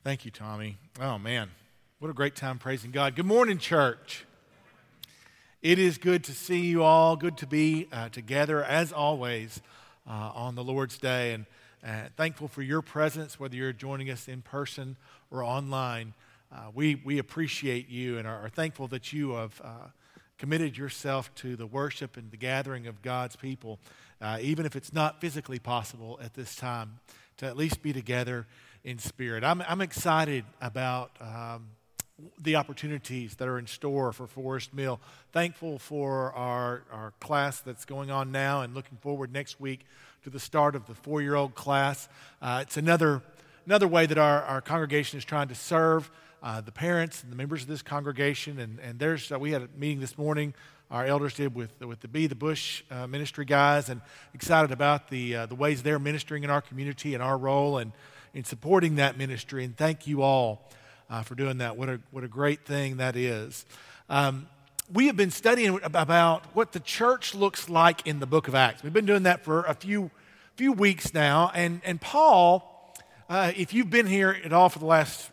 Thank you, Tommy. Oh, man, what a great time praising God. Good morning, church. It is good to see you all. Good to be together, as always, on the Lord's Day. And thankful for your presence, whether you're joining us in person or online. We appreciate you and are thankful that you have committed yourself to the worship and the gathering of God's people, even if it's not physically possible at this time, to at least be together in spirit. I'm excited about the opportunities that are in store for Forest Mill. Thankful for our class that's going on now and looking forward next week to the start of the 4-year-old class. It's another way that our congregation is trying to serve the parents and the members of this congregation. And we had a meeting this morning, our elders did with the Be the Bush ministry guys, and excited about the ways they're ministering in our community and our role and in supporting that ministry. And thank you all for doing that. What a great thing that is. We have been studying about what the church looks like in the book of Acts. We've been doing that for a few weeks now. And Paul, if you've been here at all for the last,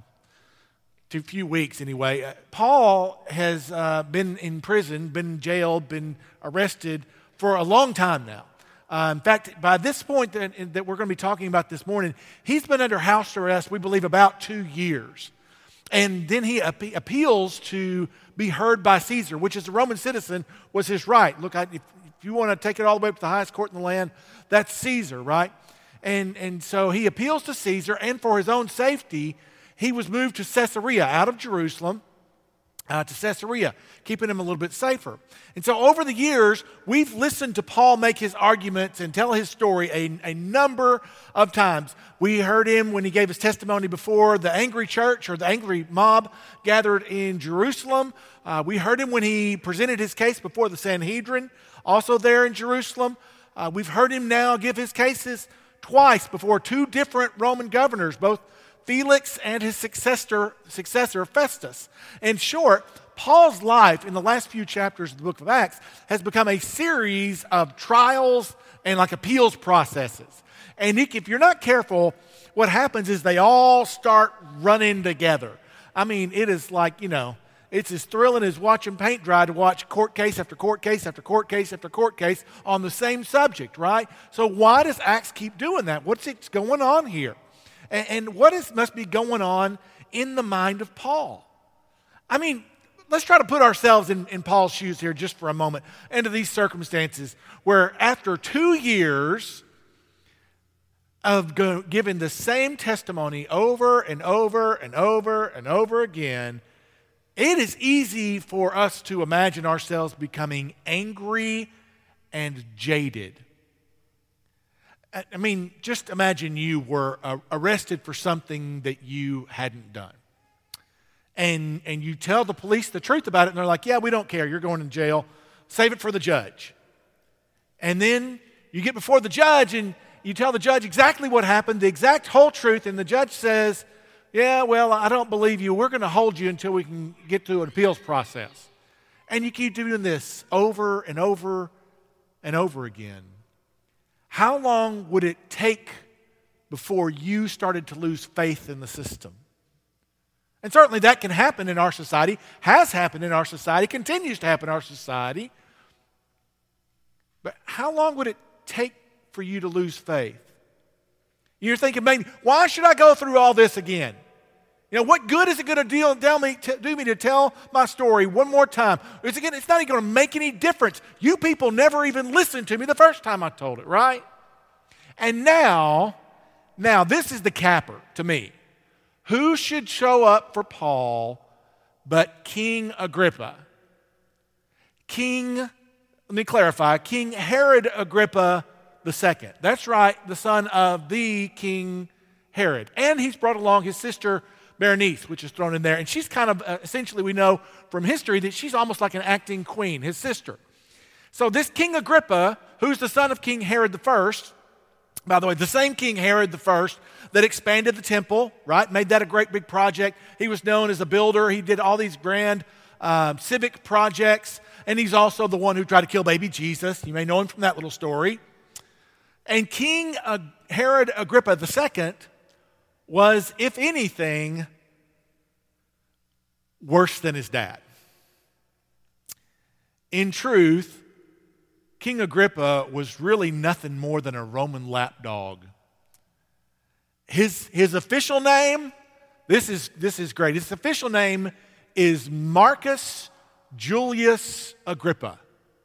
few weeks anyway, Paul has been in prison, been jailed, been arrested for a long time now. In fact, by this point that we're going to be talking about this morning, he's been under house arrest, we believe, about 2 years. And then he appeals to be heard by Caesar, which as a Roman citizen was his right. Look, if you want to take it all the way up to the highest court in the land, that's Caesar, right? And so he appeals to Caesar, and for his own safety, he was moved to Caesarea, out of Jerusalem, to Caesarea, keeping him a little bit safer. And so over the years, we've listened to Paul make his arguments and tell his story a number of times. We heard him when he gave his testimony before the angry church or the angry mob gathered in Jerusalem. We heard him when he presented his case before the Sanhedrin, also there in Jerusalem. We've heard him now give his cases twice before 2 different Roman governors, both Felix and his successor Festus. In short, Paul's life in the last few chapters of the book of Acts has become a series of trials and appeals processes. And if you're not careful, what happens is they all start running together. I mean, it is it's as thrilling as watching paint dry to watch court case after court case after court case after court case on the same subject, right? So why does Acts keep doing that? What's going on here? And what must be going on in the mind of Paul? I mean, let's try to put ourselves in Paul's shoes here just for a moment, into these circumstances where after 2 years of giving the same testimony over and over and over and over again, it is easy for us to imagine ourselves becoming angry and jaded. I mean, just imagine you were arrested for something that you hadn't done. And you tell the police the truth about it, and they're like, yeah, we don't care. You're going to jail. Save it for the judge. And then you get before the judge, and you tell the judge exactly what happened, the exact whole truth, and the judge says, yeah, well, I don't believe you. We're going to hold you until we can get to an appeals process. And you keep doing this over and over and over again. How long would it take before you started to lose faith in the system? And certainly that can happen in our society, has happened in our society, continues to happen in our society. But how long would it take for you to lose faith? You're thinking, maybe, why should I go through all this again? What good is it going to do me to tell my story one more time? It's not even going to make any difference. You people never even listened to me the first time I told it, right? And now this is the capper to me. Who should show up for Paul but King Agrippa? Let me clarify, King Herod Agrippa II. That's right, the son of the King Herod. And he's brought along his sister Berenice, which is thrown in there. And she's kind of, essentially we know from history that she's almost like an acting queen, his sister. So this King Agrippa, who's the son of King Herod I, by the way, the same King Herod I that expanded the temple, right? Made that a great big project. He was known as a builder. He did all these grand civic projects. And he's also the one who tried to kill baby Jesus. You may know him from that little story. And King Herod Agrippa II was, if anything, worse than his dad. In truth, King Agrippa was really nothing more than a Roman lapdog. His official name, this is great. His official name is Marcus Julius Agrippa.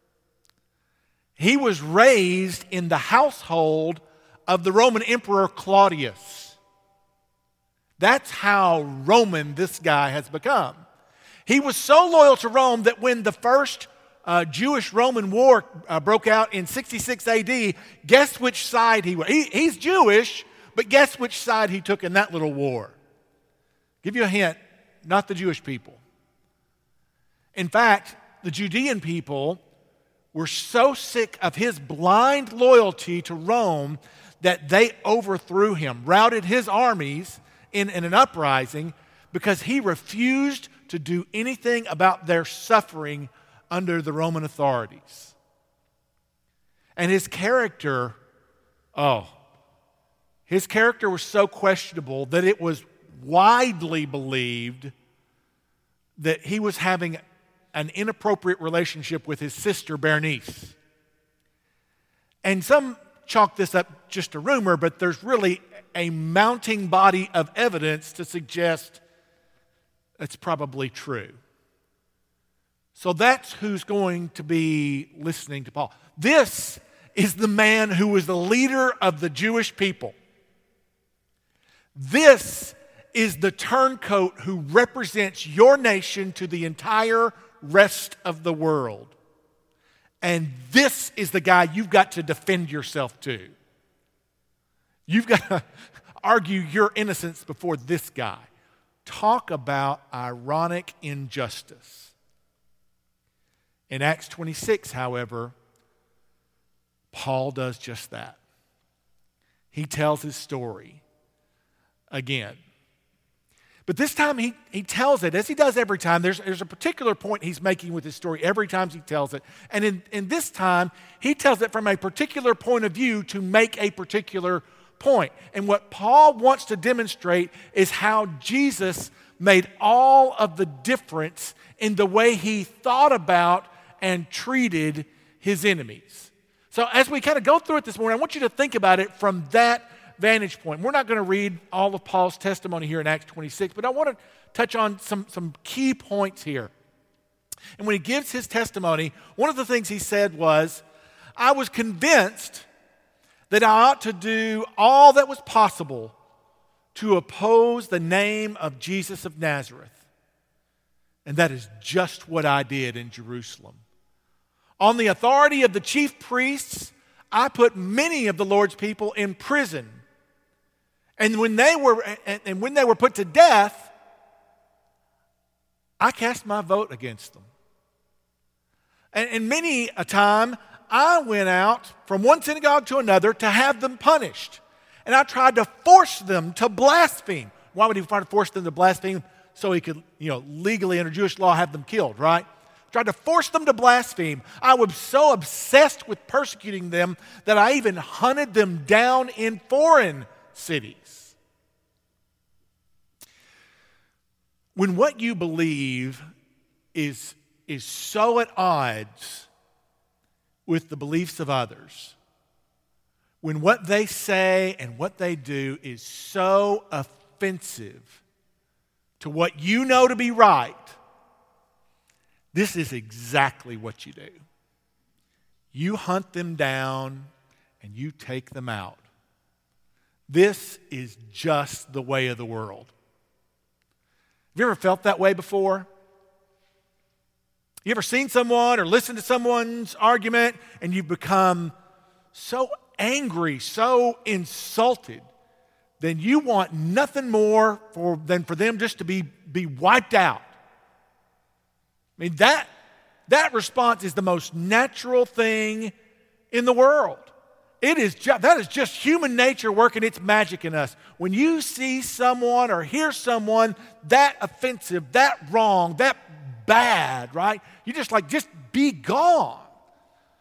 He was raised in the household of the Roman Emperor Claudius. That's how Roman this guy has become. He was so loyal to Rome that when the first Jewish-Roman war broke out in 66 AD, guess which side he was? He's Jewish, but guess which side he took in that little war? Give you a hint, not the Jewish people. In fact, the Judean people were so sick of his blind loyalty to Rome that they overthrew him, routed his armies in an uprising because he refused to do anything about their suffering under the Roman authorities. And his character was so questionable that it was widely believed that he was having an inappropriate relationship with his sister Bernice. And some chalk this up just a rumor, but there's really a mounting body of evidence to suggest it's probably true. So that's who's going to be listening to Paul. This is the man who was the leader of the Jewish people. This is the turncoat who represents your nation to the entire rest of the world. And this is the guy you've got to defend yourself to. You've got to argue your innocence before this guy. Talk about ironic injustice. In Acts 26, however, Paul does just that. He tells his story again. But this time he tells it, as he does every time. There's a particular point he's making with his story every time he tells it. And in this time, he tells it from a particular point of view to make a particular point. And what Paul wants to demonstrate is how Jesus made all of the difference in the way he thought about and treated his enemies. So as we kind of go through it this morning, I want you to think about it from that vantage point. We're not going to read all of Paul's testimony here in Acts 26, but I want to touch on some key points here. And when he gives his testimony, one of the things he said was, I was convinced that I ought to do all that was possible to oppose the name of Jesus of Nazareth. And that is just what I did in Jerusalem. On the authority of the chief priests, I put many of the Lord's people in prison. And when they were put to death, I cast my vote against them. And many a time, I went out from one synagogue to another to have them punished. And I tried to force them to blaspheme. Why would he try to force them to blaspheme? So he could, legally under Jewish law have them killed, right? Tried to force them to blaspheme. I was so obsessed with persecuting them that I even hunted them down in foreign cities. When what you believe is so at odds with the beliefs of others, when what they say and what they do is so offensive to what you know to be right, this is exactly what you do. You hunt them down and you take them out. This is just the way of the world. Have you ever felt that way before? You ever seen someone or listened to someone's argument and you've become so angry, so insulted, then you want nothing more than for them just to be wiped out? I mean, that response is the most natural thing in the world. That is just human nature working its magic in us. When you see someone or hear someone that offensive, that wrong, that bad, right? You just be gone.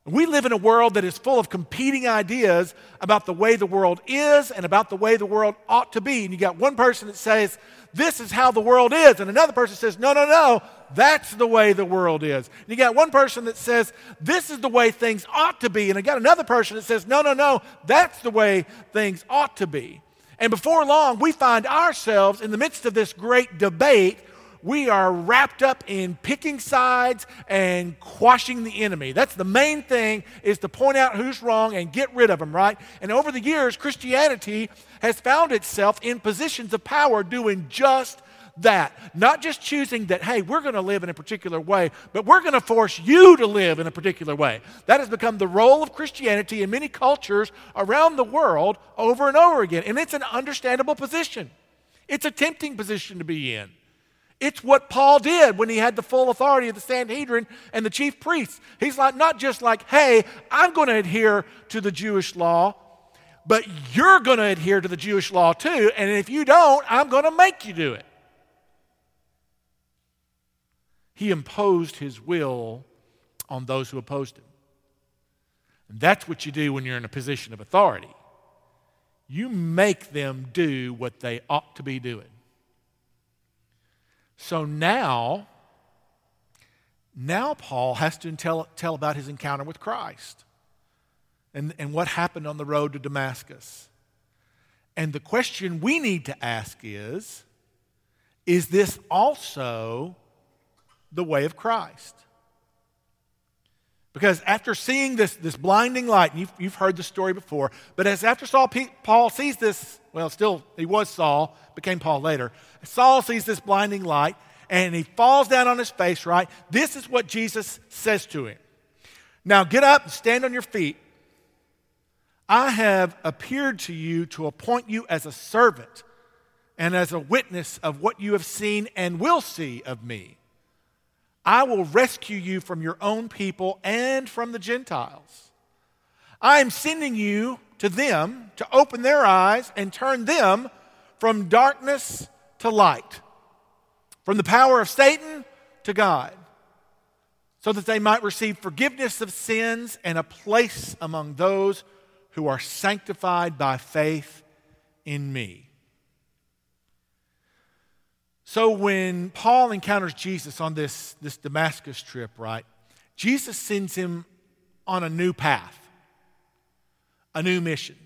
We live in a world that is full of competing ideas about the way the world is and about the way the world ought to be. And you got one person that says, this is how the world is. And another person says, no, that's the way the world is. And you got one person that says, this is the way things ought to be. And you got another person that says, no, that's the way things ought to be. And before long, we find ourselves in the midst of this great debate. We are wrapped up in picking sides and quashing the enemy. That's the main thing, is to point out who's wrong and get rid of them, right? And over the years, Christianity has found itself in positions of power doing just that. Not just choosing that, hey, we're going to live in a particular way, but we're going to force you to live in a particular way. That has become the role of Christianity in many cultures around the world over and over again. And it's an understandable position. It's a tempting position to be in. It's what Paul did when he had the full authority of the Sanhedrin and the chief priests. He's like, not just like, hey, I'm going to adhere to the Jewish law, but you're going to adhere to the Jewish law too, and if you don't, I'm going to make you do it. He imposed his will on those who opposed him. And that's what you do when you're in a position of authority. You make them do what they ought to be doing. So now Paul has to tell about his encounter with Christ and what happened on the road to Damascus. And the question we need to ask is this also the way of Christ? Because after seeing this blinding light, and you've heard the story before, but after Paul sees this, well, still, he was Saul, became Paul later. Saul sees this blinding light, and he falls down on his face, right? This is what Jesus says to him. Now get up and stand on your feet. I have appeared to you to appoint you as a servant and as a witness of what you have seen and will see of me. I will rescue you from your own people and from the Gentiles. I am sending you to them to open their eyes and turn them from darkness to light, from the power of Satan to God, so that they might receive forgiveness of sins and a place among those who are sanctified by faith in me. So when Paul encounters Jesus on this Damascus trip, right, Jesus sends him on a new path, a new mission.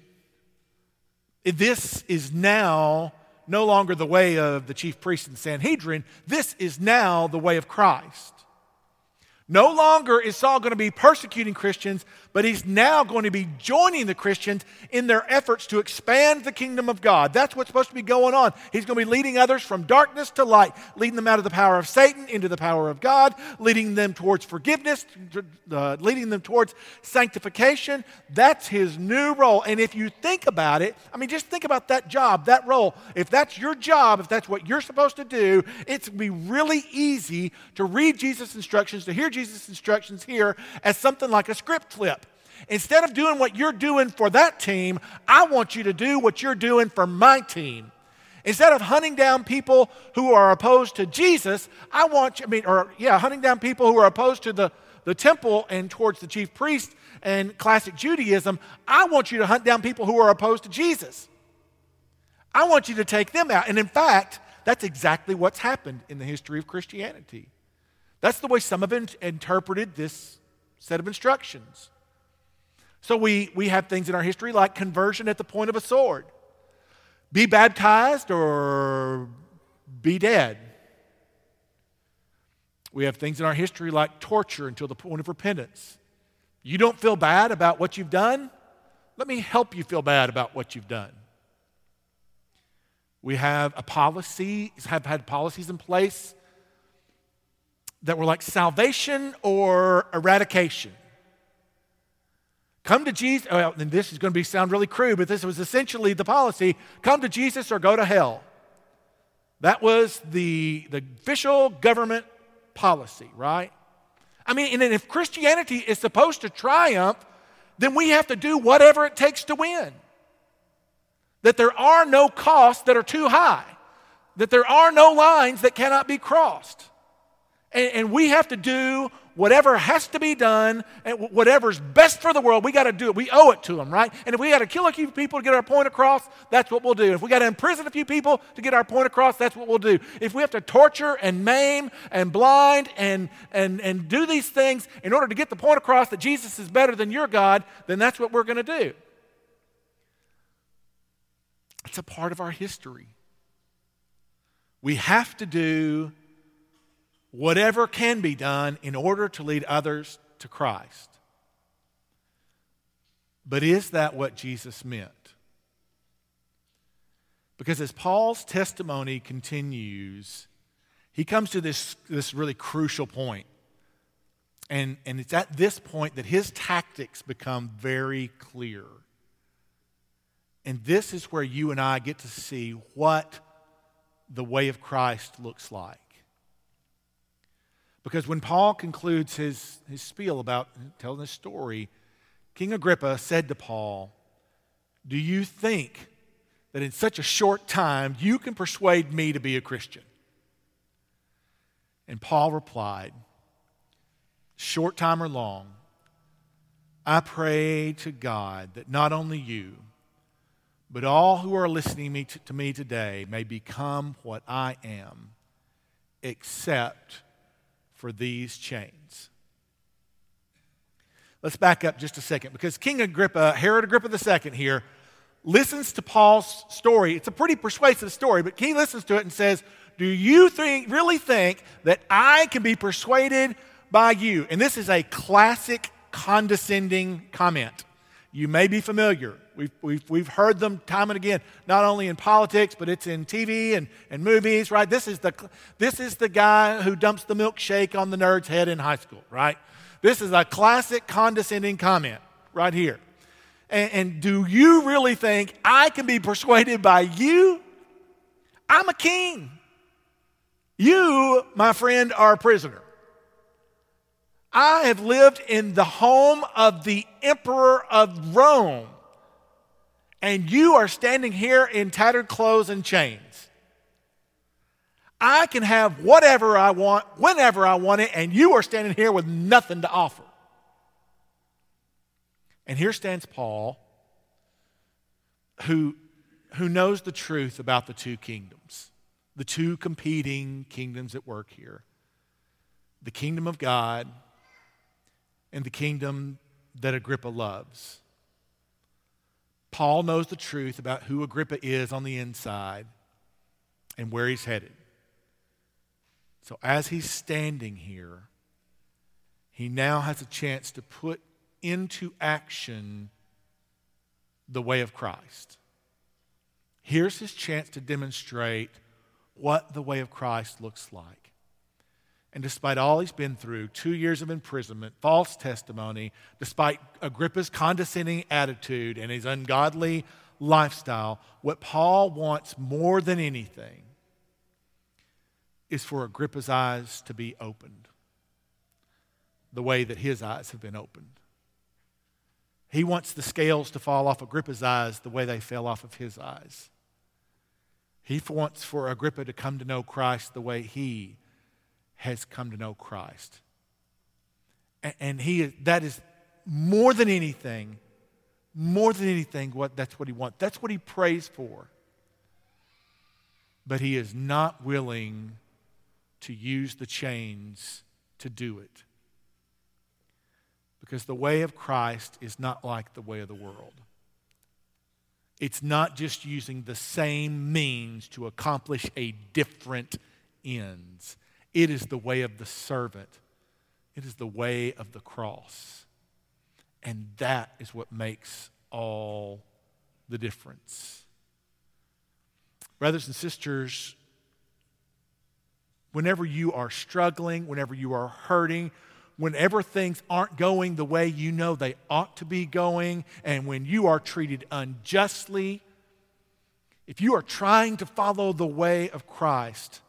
This is now no longer the way of the chief priest and Sanhedrin. This is now the way of Christ. No longer is Saul going to be persecuting Christians, but he's now going to be joining the Christians in their efforts to expand the kingdom of God. That's what's supposed to be going on. He's going to be leading others from darkness to light, leading them out of the power of Satan into the power of God, leading them towards forgiveness, leading them towards sanctification. That's his new role. And if you think about it, I mean, just think about that job, that role. If that's your job, if that's what you're supposed to do, it's going to be really easy to read Jesus' instructions, to hear Jesus' instructions here as something like a script flip. Instead of doing what you're doing for that team, I want you to do what you're doing for my team. Instead of hunting down people who are opposed to Jesus, hunting down people who are opposed to the temple and towards the chief priest and classic Judaism, I want you to hunt down people who are opposed to Jesus. I want you to take them out. And in fact, that's exactly what's happened in the history of Christianity. That's the way some have interpreted this set of instructions. So we have things in our history like conversion at the point of a sword. Be baptized or be dead. We have things in our history like torture until the point of repentance. You don't feel bad about what you've done? Let me help you feel bad about what you've done. We have had policies in place that were like salvation or eradication. Come to Jesus, and this is going to sound really crude, but this was essentially the policy: come to Jesus or go to hell. That was the official government policy, right? I mean, and if Christianity is supposed to triumph, then we have to do whatever it takes to win. That there are no costs that are too high. That there are no lines that cannot be crossed. And we have to do whatever has to be done, and whatever's best for the world, we got to do it. We owe it to them, right? And if we got to kill a few people to get our point across, that's what we'll do. If we got to imprison a few people to get our point across, that's what we'll do. If we have to torture and maim and blind and do these things in order to get the point across that Jesus is better than your God, then that's what we're going to do. It's a part of our history. We have to do whatever can be done in order to lead others to Christ. But is that what Jesus meant? Because as Paul's testimony continues, he comes to this really crucial point. And it's at this point that his tactics become very clear. And this is where you and I get to see what the way of Christ looks like. Because when Paul concludes his spiel about telling his story, King Agrippa said to Paul, "Do you think that in such a short time you can persuade me to be a Christian?" And Paul replied, "Short time or long, I pray to God that not only you, but all who are listening to me today may become what I am, except for these chains." Let's back up just a second, because King Agrippa, Herod Agrippa II here, listens to Paul's story. It's a pretty persuasive story, but he listens to it and says, "Do you really think that I can be persuaded by you?" And this is a classic condescending comment. You may be familiar. We've heard them time and again, not only in politics, but it's in TV and movies, right? This is the guy who dumps the milkshake on the nerd's head in high school, right? This is a classic condescending comment right here. And do you really think I can be persuaded by you? I'm a king. You, my friend, are a prisoner. I have lived in the home of the Emperor of Rome, and you are standing here in tattered clothes and chains. I can have whatever I want, whenever I want it, and you are standing here with nothing to offer. And here stands Paul, who knows the truth about the two kingdoms, the two competing kingdoms at work here. The kingdom of God and the kingdom that Agrippa loves. Paul knows the truth about who Agrippa is on the inside and where he's headed. So as he's standing here, he now has a chance to put into action the way of Christ. Here's his chance to demonstrate what the way of Christ looks like. And despite all he's been through, 2 years of imprisonment, false testimony, despite Agrippa's condescending attitude and his ungodly lifestyle, what Paul wants more than anything is for Agrippa's eyes to be opened the way that his eyes have been opened. He wants the scales to fall off Agrippa's eyes the way they fell off of his eyes. He wants for Agrippa to come to know Christ the way he has come to know Christ. And that is more than anything, that's what he wants. That's what he prays for. But he is not willing to use the chains to do it. Because the way of Christ is not like the way of the world. It's not just using the same means to accomplish a different ends. It is the way of the servant. It is the way of the cross. And that is what makes all the difference. Brothers and sisters, whenever you are struggling, whenever you are hurting, whenever things aren't going the way you know they ought to be going, and when you are treated unjustly, if you are trying to follow the way of Christ,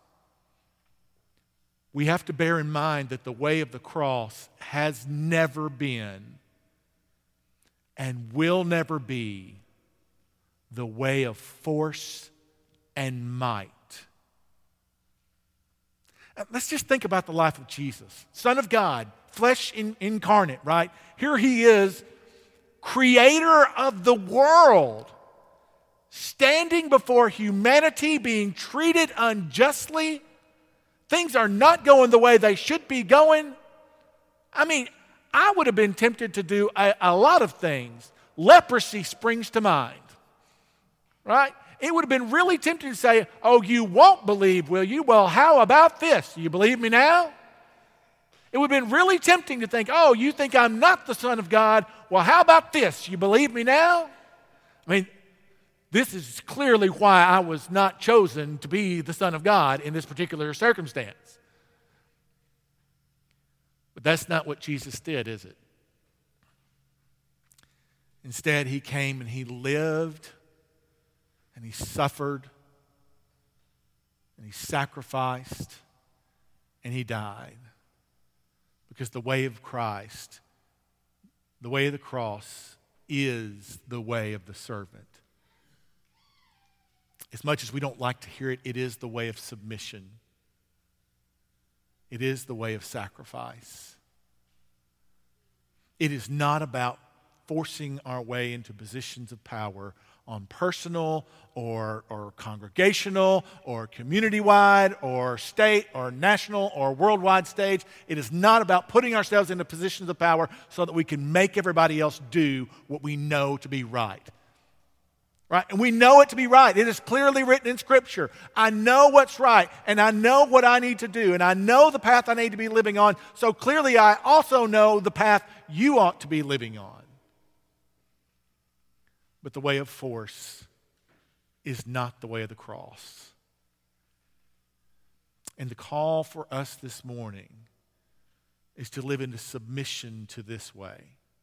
we have to bear in mind that the way of the cross has never been and will never be the way of force and might. Let's just think about the life of Jesus, Son of God, flesh incarnate, right? Here he is, creator of the world, standing before humanity, being treated unjustly. Things are not going the way they should be going. I mean, I would have been tempted to do a lot of things. Leprosy springs to mind, right? It would have been really tempting to say, oh, you won't believe, will you? Well, how about this? You believe me now? It would have been really tempting to think, oh, you think I'm not the Son of God? Well, how about this? You believe me now? I mean, this is clearly why I was not chosen to be the Son of God in this particular circumstance. But that's not what Jesus did, is it? Instead, he came and he lived, and he suffered, and he sacrificed, and he died. Because the way of Christ, the way of the cross, is the way of the servant. As much as we don't like to hear it, it is the way of submission. It is the way of sacrifice. It is not about forcing our way into positions of power on personal or congregational or community-wide or state or national or worldwide stage. It is not about putting ourselves into positions of power so that we can make everybody else do what we know to be right. Right? And we know it to be right. It is clearly written in Scripture. I know what's right, and I know what I need to do, and I know the path I need to be living on, so clearly I also know the path you ought to be living on. But the way of force is not the way of the cross. And the call for us this morning is to live into submission to this way.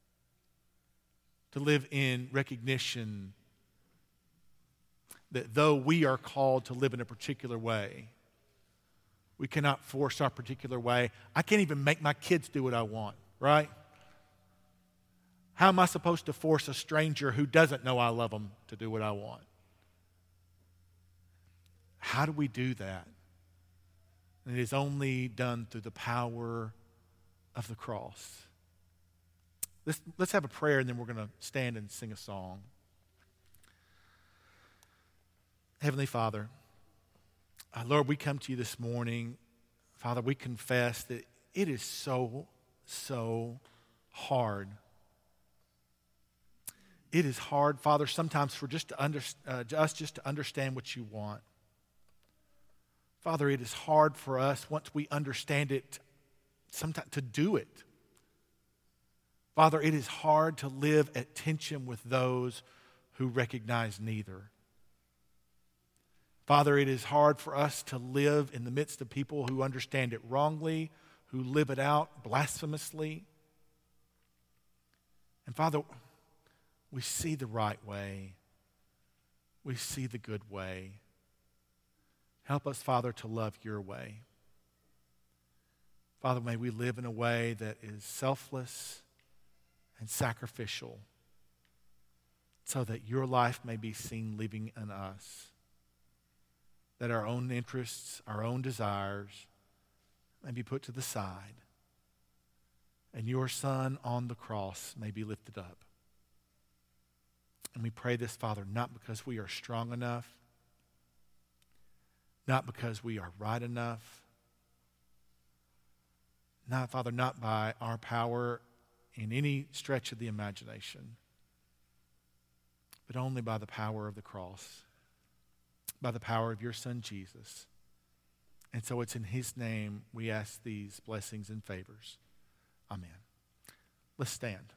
To live in recognition that though we are called to live in a particular way, we cannot force our particular way. I can't even make my kids do what I want, right? How am I supposed to force a stranger who doesn't know I love them to do what I want? How do we do that? And it is only done through the power of the cross. Let's have a prayer, and then we're going to stand and sing a song. Heavenly Father, Lord, we come to you this morning. Father, we confess that it is so hard. It is hard, Father, sometimes for us just to understand what you want. Father, it is hard for us, once we understand it, sometimes to do it. Father, it is hard to live at tension with those who recognize neither. Father, it is hard for us to live in the midst of people who understand it wrongly, who live it out blasphemously. And Father, we see the right way. We see the good way. Help us, Father, to love your way. Father, may we live in a way that is selfless and sacrificial so that your life may be seen living in us. That our own interests, our own desires may be put to the side. And your Son on the cross may be lifted up. And we pray this, Father, not because we are strong enough, not because we are right enough, not, Father, not by our power in any stretch of the imagination, but only by the power of the cross, by the power of your Son, Jesus. And so it's in his name we ask these blessings and favors. Amen. Let's stand.